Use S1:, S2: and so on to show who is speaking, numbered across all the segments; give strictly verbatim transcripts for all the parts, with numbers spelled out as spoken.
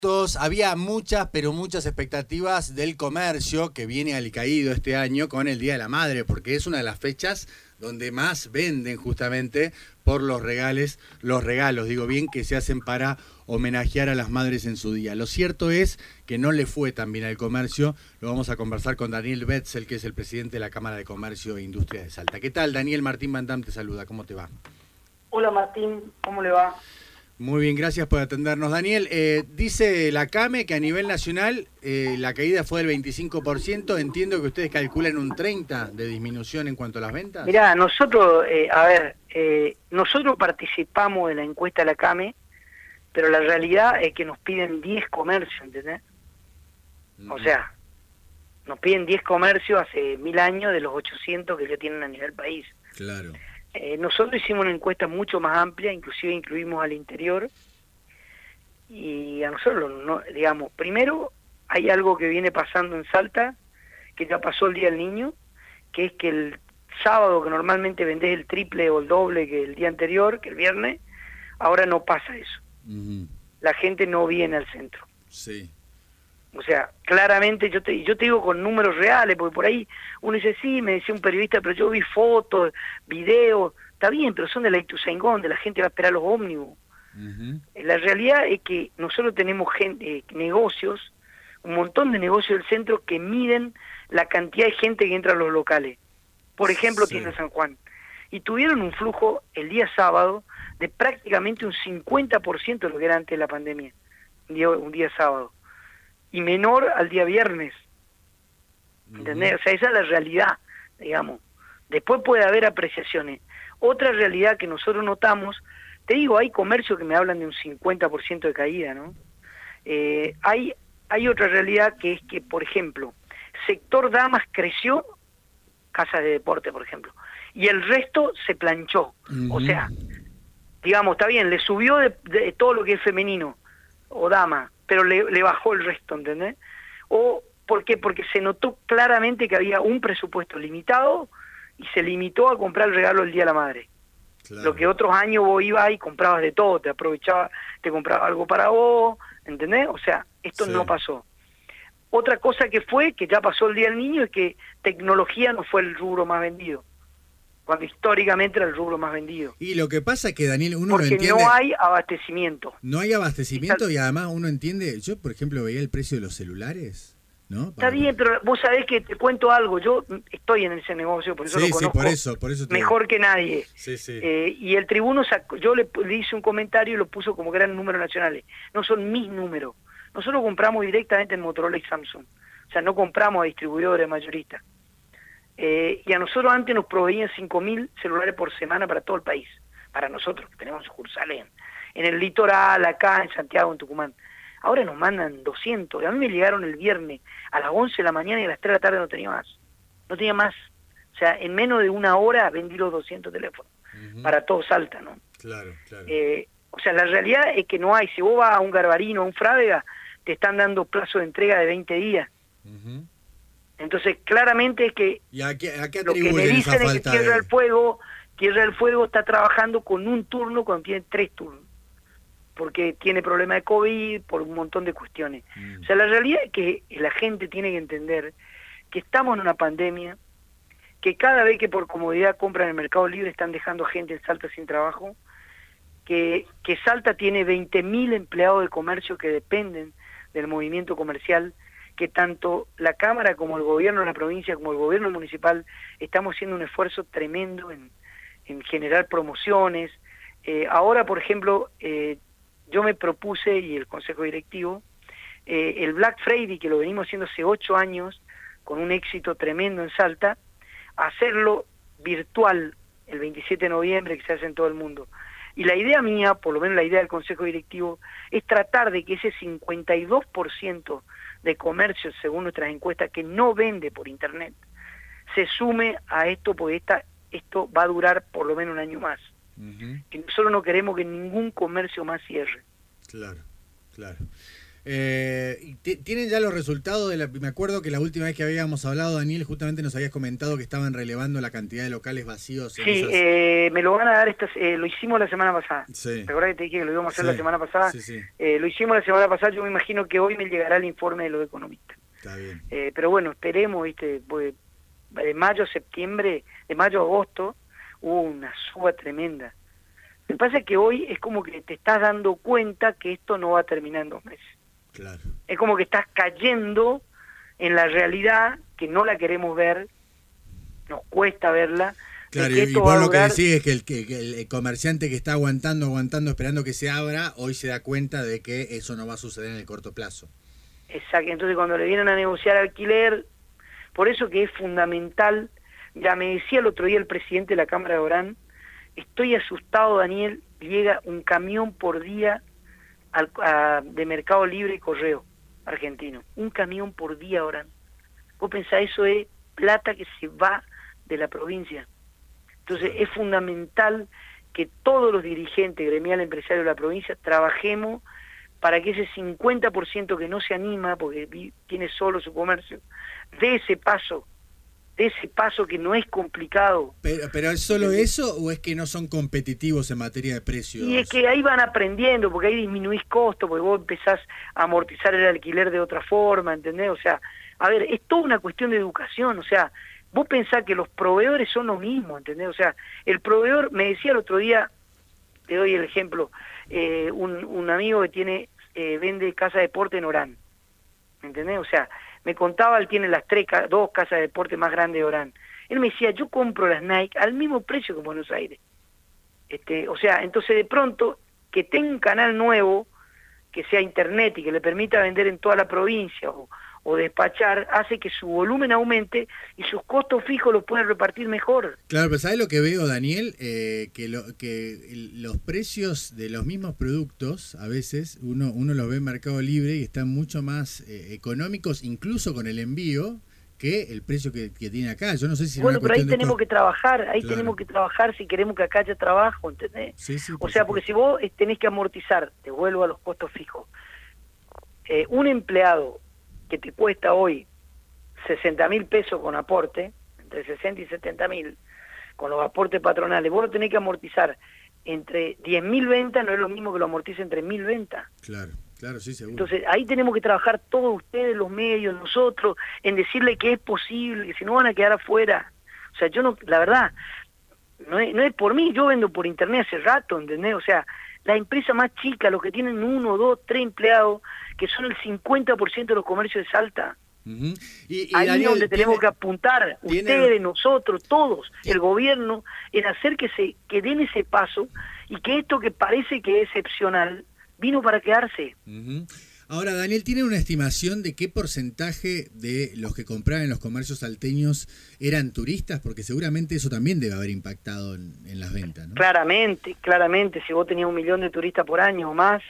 S1: Todos, había muchas, pero muchas expectativas del comercio que viene alicaído este año con el Día de la Madre, porque es una de las fechas donde más venden justamente por los regales, los regalos, digo bien, que se hacen para homenajear a las madres en su día. Lo cierto es que no le fue tan bien al comercio. Lo vamos a conversar con Daniel Betzel, que es el presidente de la Cámara de Comercio e Industria de Salta. ¿Qué tal, Daniel? Martín Van Dam te saluda. ¿Cómo te va?
S2: Hola Martín, ¿cómo le va?
S1: Muy bien, gracias por atendernos. Daniel, eh, dice la CAME que a nivel nacional eh, la caída fue del veinticinco por ciento. Entiendo que ustedes calculan un treinta por ciento de disminución en cuanto a las ventas.
S2: Mirá, nosotros, eh, a ver, eh, nosotros participamos de la encuesta de la CAME, pero la realidad es que nos piden diez comercios, ¿entendés? Mm. O sea, nos piden diez comercios hace mil años de los ochocientos que ya tienen a nivel país.
S1: Claro.
S2: Eh, nosotros hicimos una encuesta mucho más amplia, inclusive incluimos al interior, y a nosotros, no, digamos, primero hay algo que viene pasando en Salta, que ya pasó el Día del Niño, que es que el sábado, que normalmente vendés el triple o el doble que el día anterior, que el viernes, ahora no pasa eso. Uh-huh. La gente no viene al centro.
S1: Sí.
S2: O sea, claramente yo te yo te digo con números reales, porque por ahí uno dice, sí, me decía un periodista, pero yo vi fotos, videos, está bien, pero son de la Ituzaingón, de la gente va a esperar los ómnibus. Uh-huh. La realidad es que nosotros tenemos gente, eh, negocios, un montón de negocios del centro que miden la cantidad de gente que entra a los locales. Por ejemplo, sí. Tienda San Juan. Y tuvieron un flujo el día sábado de prácticamente un cincuenta por ciento de lo que era antes de la pandemia, un día, un día sábado. Y menor al día viernes, ¿entendés? Uh-huh. O sea, esa es la realidad, digamos. Después puede haber apreciaciones. Otra realidad que nosotros notamos, te digo, hay comercios que me hablan de un cincuenta por ciento de caída, ¿no? Eh, hay, hay otra realidad que es que, por ejemplo, sector damas creció, casas de deporte, por ejemplo, y el resto se planchó. Uh-huh. O sea, digamos, está bien, le subió de, de todo lo que es femenino o dama, pero le, le bajó el resto, ¿entendés? O, ¿por qué? Porque se notó claramente que había un presupuesto limitado y se limitó a comprar el regalo el Día de la Madre. Claro. Lo que otros años vos ibas y comprabas de todo, te aprovechabas, te comprabas algo para vos, ¿entendés? O sea, esto sí. No pasó. Otra cosa que fue, que ya pasó el Día del Niño, es que tecnología no fue el rubro más vendido, cuando históricamente era el rubro más vendido.
S1: Y lo que pasa es que, Daniel, uno
S2: Porque
S1: lo entiende...
S2: no hay abastecimiento.
S1: No hay abastecimiento y además uno entiende... Yo, por ejemplo, veía el precio de los celulares, ¿no?
S2: Está Para... bien, pero vos sabés que te cuento algo. Yo estoy en ese negocio, por eso
S1: sí,
S2: lo conozco
S1: sí, por eso, por eso te...
S2: mejor que nadie.
S1: Sí, sí.
S2: Eh, y el tribuno, sacó, yo le, le hice un comentario y lo puso como que eran números nacionales. No son mis números. Nosotros compramos directamente en Motorola y Samsung. O sea, no compramos a distribuidores mayoristas. Eh, y a nosotros antes nos proveían cinco mil celulares por semana para todo el país, para nosotros, que tenemos sucursales en, en el litoral, acá, en Santiago, en Tucumán. Ahora nos mandan doscientos, y a mí me llegaron el viernes a las once de la mañana y a las tres de la tarde no tenía más. No tenía más. O sea, en menos de una hora vendí los doscientos teléfonos, uh-huh. Para todo Salta, ¿no?
S1: Claro, claro.
S2: Eh, o sea, la realidad es que no hay. Si vos vas a un Garbarino, a un Frávega, te están dando plazo de entrega de veinte días. Uh-huh. Entonces, claramente es que
S1: ¿Y a qué, a qué
S2: lo que me dicen es que Tierra
S1: de...
S2: del Fuego, Tierra del Fuego está trabajando con un turno cuando tiene tres turnos, porque tiene problema de COVID, por un montón de cuestiones. Mm. O sea, la realidad es que la gente tiene que entender que estamos en una pandemia, que cada vez que por comodidad compran en el Mercado Libre están dejando gente en Salta sin trabajo, que, que Salta tiene veinte mil empleados de comercio que dependen del movimiento comercial, que tanto la Cámara como el gobierno de la provincia como el gobierno municipal estamos haciendo un esfuerzo tremendo en, en generar promociones. Eh, ahora, por ejemplo, eh, yo me propuse, y el Consejo Directivo, eh, el Black Friday, que lo venimos haciendo hace ocho años, con un éxito tremendo en Salta, hacerlo virtual el veintisiete de noviembre, que se hace en todo el mundo. Y la idea mía, por lo menos la idea del Consejo Directivo, es tratar de que ese cincuenta y dos por ciento de comercio, según nuestras encuestas, que no vende por internet, se sume a esto, porque esta, esto va a durar por lo menos un año más. Uh-huh. Que nosotros no queremos que ningún comercio más cierre.
S1: Claro, claro. Eh, ¿Tienen ya los resultados? De la, me acuerdo que la última vez que habíamos hablado, Daniel, justamente nos habías comentado que estaban relevando la cantidad de locales vacíos.
S2: Sí,
S1: esas...
S2: eh, me lo van a dar, estas, eh, lo hicimos la semana pasada.
S1: Sí.
S2: ¿Te acuerdas que te dije que lo íbamos a hacer
S1: sí.
S2: la semana pasada?
S1: Sí, sí.
S2: Eh, lo hicimos la semana pasada, yo me imagino que hoy me llegará el informe de los economistas.
S1: Está bien.
S2: Eh, pero bueno, esperemos, ¿viste? Pues, de mayo a septiembre, de mayo a agosto, hubo una suba tremenda. Lo que pasa es que hoy es como que te estás dando cuenta que esto no va a terminar en dos meses.
S1: Claro.
S2: Es como que estás cayendo en la realidad que no la queremos ver, nos cuesta verla.
S1: Claro, y vos lo que decís es que el, que el comerciante que está aguantando, aguantando, esperando que se abra, hoy se da cuenta de que eso no va a suceder en el corto plazo.
S2: Exacto, entonces cuando le vienen a negociar alquiler, por eso que es fundamental, ya me decía el otro día el presidente de la Cámara de Orán, estoy asustado, Daniel, llega un camión por día al, a, de Mercado Libre y Correo argentino, un camión por día, Orán. Vos pensás, eso es plata que se va de la provincia. Entonces es fundamental que todos los dirigentes gremiales empresarios de la provincia trabajemos para que ese cincuenta por ciento que no se anima, porque tiene solo su comercio, dé ese paso, de ese paso que no es complicado.
S1: Pero, pero ¿es solo eso o es que no son competitivos en materia de precios?
S2: Y es que ahí van aprendiendo, porque ahí disminuís costos, porque vos empezás a amortizar el alquiler de otra forma, ¿entendés? O sea, a ver, es toda una cuestión de educación, o sea, vos pensás que los proveedores son lo mismo, ¿entendés? O sea, el proveedor, me decía el otro día, te doy el ejemplo, eh, un, un amigo que tiene, eh, vende casa de deporte en Orán, ¿entendés? O sea, me contaba, él tiene las tres, dos casas de deporte más grandes de Orán. Él me decía, yo compro las Nike al mismo precio que en Buenos Aires. Este, o sea, entonces de pronto, que tenga un canal nuevo, que sea internet y que le permita vender en toda la provincia o, o despachar, hace que su volumen aumente y sus costos fijos los pueden repartir mejor.
S1: Claro, pero ¿sabes lo que veo, Daniel? Eh, que, lo, que el, los precios de los mismos productos, a veces, uno, uno los ve en Mercado Libre y están mucho más eh, económicos, incluso con el envío, que el precio que, que tiene acá. Yo no sé si
S2: bueno,
S1: es una
S2: pero ahí
S1: cuestión
S2: tenemos
S1: de...
S2: que trabajar, ahí
S1: claro.
S2: tenemos que trabajar si queremos que acá haya trabajo, ¿entendés?
S1: Sí, sí,
S2: o sea, porque si vos tenés que amortizar, te vuelvo a los costos fijos, eh, un empleado que te cuesta hoy sesenta mil pesos con aporte, entre sesenta y setenta mil, con los aportes patronales, vos lo tenés que amortizar entre diez mil ventas, no es lo mismo que lo amortice entre mil ventas.
S1: Claro, claro, sí, seguro.
S2: Entonces ahí tenemos que trabajar todos ustedes, los medios, nosotros, en decirle que es posible, que si no van a quedar afuera. O sea, yo no, la verdad, no es, no es por mí, yo vendo por internet hace rato, ¿entendés? O sea, la empresa más chica, los que tienen uno, dos, tres empleados, que son el cincuenta por ciento de los comercios de Salta.
S1: Uh-huh. y, y
S2: ahí
S1: Daniel,
S2: es donde tenemos
S1: tiene,
S2: que apuntar,
S1: tiene,
S2: ustedes, nosotros, todos,
S1: tiene,
S2: el gobierno, en hacer que se que den ese paso y que esto que parece que es excepcional, vino para quedarse.
S1: Uh-huh. Ahora, Daniel, ¿tiene una estimación de qué porcentaje de los que compraban en los comercios salteños eran turistas? Porque seguramente eso también debe haber impactado en, en las ventas, ¿no?
S2: Claramente, claramente, si vos tenías un millón de turistas por año o más,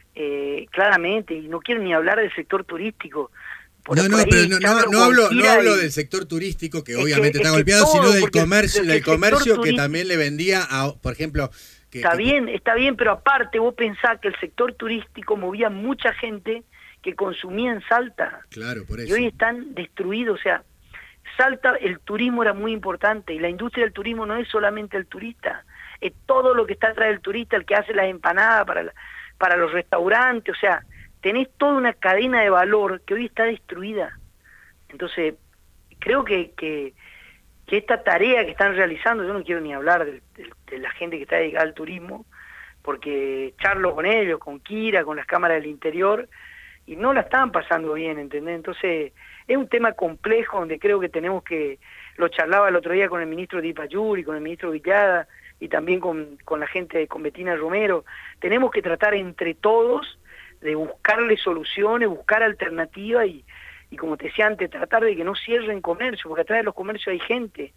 S2: eh, claramente, y no quiero ni hablar del sector turístico. Por,
S1: no,
S2: por
S1: no,
S2: ahí,
S1: pero no, no, no hablo, no hablo
S2: y...
S1: del sector turístico, que
S2: es
S1: obviamente
S2: que,
S1: está
S2: es
S1: golpeado,
S2: todo,
S1: sino del comercio,
S2: el,
S1: del
S2: el
S1: comercio que
S2: turístico,
S1: también le vendía a, por ejemplo... Que,
S2: está
S1: que,
S2: bien, está bien, pero aparte vos pensás que el sector turístico movía mucha gente que consumía en Salta.
S1: Claro, por eso.
S2: Y hoy están destruidos, o sea, Salta, el turismo era muy importante, y la industria del turismo no es solamente el turista, es todo lo que está atrás del turista, el que hace las empanadas para, la, para los restaurantes, o sea, tenés toda una cadena de valor que hoy está destruida. Entonces, creo que, que, que esta tarea que están realizando, yo no quiero ni hablar de, de, de la gente que está dedicada al turismo, porque charlo con ellos, con Kira, con las cámaras del interior, y no la estaban pasando bien, ¿entendés? Entonces, es un tema complejo donde creo que tenemos que, lo charlaba el otro día con el ministro Di Payuri, con el ministro Villada, y también con, con la gente, con Betina Romero, tenemos que tratar entre todos de buscarle soluciones, buscar alternativas, y, y como te decía antes, tratar de que no cierren comercio, porque atrás de los comercios hay gente,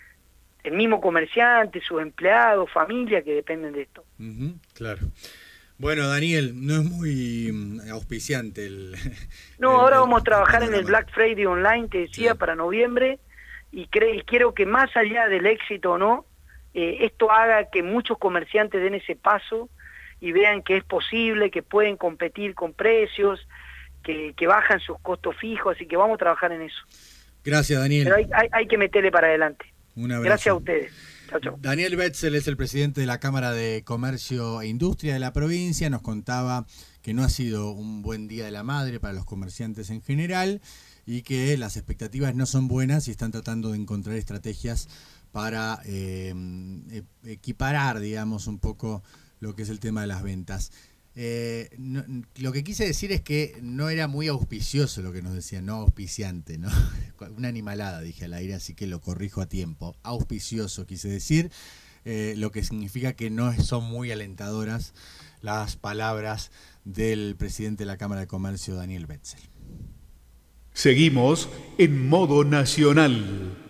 S2: el mismo comerciante, sus empleados, familia que dependen de esto.
S1: Uh-huh, claro. Bueno, Daniel, no es muy auspiciante el...
S2: No,
S1: el,
S2: ahora
S1: el,
S2: vamos a trabajar
S1: el
S2: en el Black Friday Online, te decía, sí, para noviembre, y, cre y quiero que más allá del éxito o no, eh, esto haga que muchos comerciantes den ese paso y vean que es posible, que pueden competir con precios, que, que bajan sus costos fijos, así que vamos a trabajar en eso.
S1: Gracias, Daniel.
S2: Pero hay, hay, hay que meterle para adelante.
S1: Un abrazo.
S2: Gracias a ustedes. Chau, chau.
S1: Daniel Betzel es el presidente de la Cámara de Comercio e Industria de la provincia. Nos contaba que no ha sido un buen Día de la Madre para los comerciantes en general y que las expectativas no son buenas y están tratando de encontrar estrategias para eh, equiparar, digamos, un poco lo que es el tema de las ventas. Eh, no, lo que quise decir es que no era muy auspicioso lo que nos decían, no auspiciante, ¿no? Una animalada dije al aire, así que lo corrijo a tiempo. Auspicioso quise decir, eh, lo que significa que no son muy alentadoras las palabras del presidente de la Cámara de Comercio, Daniel Betzel.
S3: Seguimos en modo nacional.